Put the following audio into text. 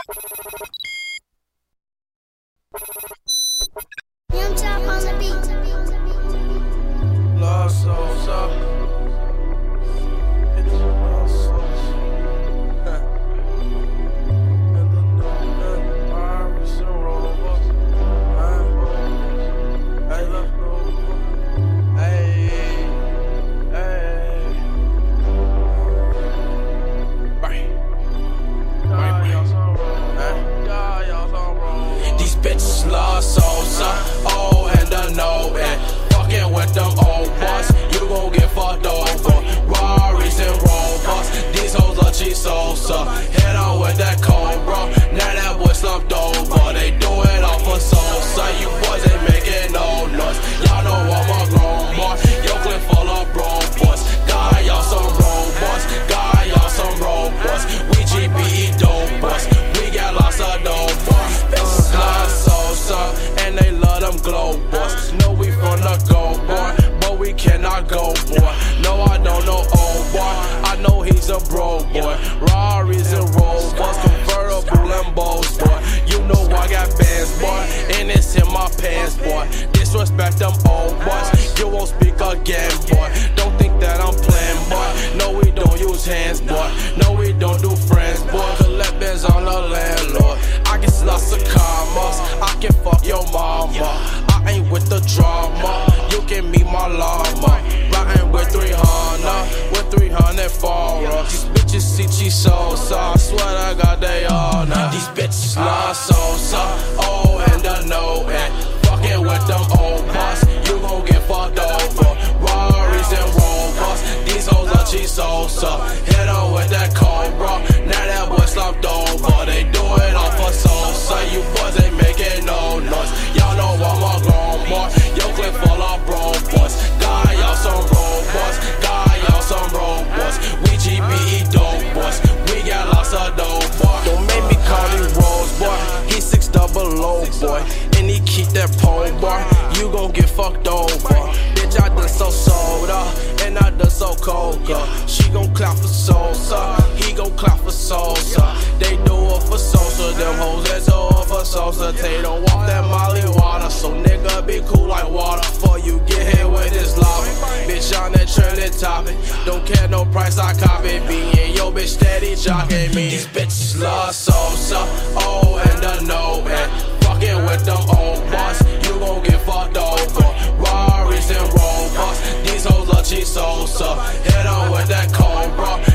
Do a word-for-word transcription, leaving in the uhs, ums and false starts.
Young Chop on the beat. Lost souls up. It's lost souls. Huh. And the new uh, Iris and Rover. Huh? Hey, let's go. Hey, hey. Right. Right, y'all some wrong. Huh? Yeah, y'all some wrong. These bitches lost souls up. Oh, and the no, and fucking with them old boys, you gon' get fucked over. Rarries and Rovers, these hoes are cheap Sosa. Hit on with that Cobra, now that boy slumped over. They do it all for Sosa. You boys ain't making no noise. Y'all know I'm a grown boy. Yo, clip full of bro boys. God, y'all some robots. God, y'all some robots. We G B E dope boys. We got lots of dope boys. Lost Sosa, and they love them glow boys. No, we from the go boy, but we cannot go boy. No, I don't know old boy. I know he's a bro boy. Rarries and Rovers, convertible Lambos boy. You know I got bands boy, and it's in my pants boy. Disrespect them old boys. You won't speak again boy. Don't think that I'm playing boy. No, we don't use hands boy. No, we don't do friends boy. Collect bands on the landlord. I get lots of commas. I can fuck your mama. I ain't with the drama. You can meet my llama. Riding with three hundred, with three hundred followers. These bitches see cheese Sosa. I swear to God they all know. These bitches love Sosa. Oh, and the no, and fucking with them old boss. You gon' get fucked over. Rarries and Rovers. These hoes are cheese Sosa. Hit on with that Cobra. Now that boy slumped over. They do it all for Sosa. You boys ain't making no noise. Y'all know I'm a grown boy. Yo, clip full of bro boys. God, y'all some robots. God, y'all some robots. We G B E dope boys. We got lots of dope boy. Don't make me call him Rose boy. He six double low boy, and he keep that pole bar. You gon' get fucked over. Bitch, I done so soda, and I done so coca. She gon' clap for Sosa. He gon' clap for Sosa. They do it for Sosa. Them hoes that do it for Sosa. They don't walk that Molly water, so nigga be cool like water. Before you get hit with this lava, bitch on that trending topic. Don't care no price, I copy. Being yo bitch steady jocking me. These bitches love Sosa. Oh, and the no, and fucking with them old boss. You gon' get fucked over. Rarries and Rovers. These hoes are cheap Sosa. Hit on with that Cobra.